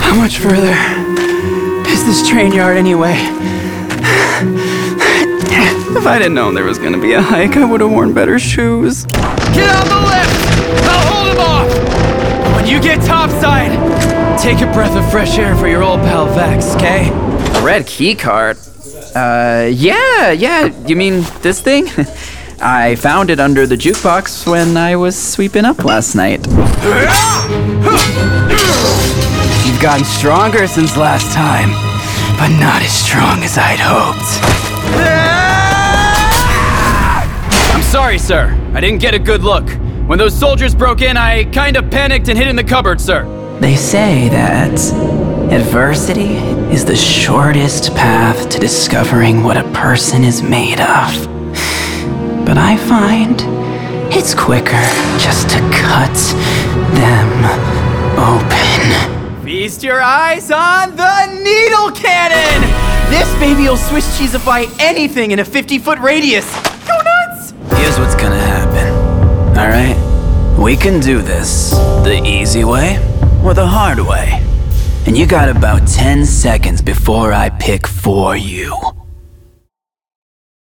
How much further is this train yard anyway? If I didn't known there was gonna be a hike, I would have worn better shoes. Get on the lift! I'll hold him off! When you get topside, take a breath of fresh air for your old pal Vex, okay? A red key card? Yeah, you mean this thing? I found it under the jukebox when I was sweeping up last night. You've gotten stronger since last time, but not as strong as I'd hoped. I'm sorry, sir. I didn't get a good look. When those soldiers broke in, I kind of panicked and hid in the cupboard, sir. They say that adversity is the shortest path to discovering what a person is made of. But I find it's quicker just to cut them open. Feast your eyes on the needle cannon! This baby will Swiss cheesify anything in a 50-foot radius. Go nuts! Here's what's gonna happen, alright? We can do this the easy way or the hard way. And you got about 10 seconds before I pick for you.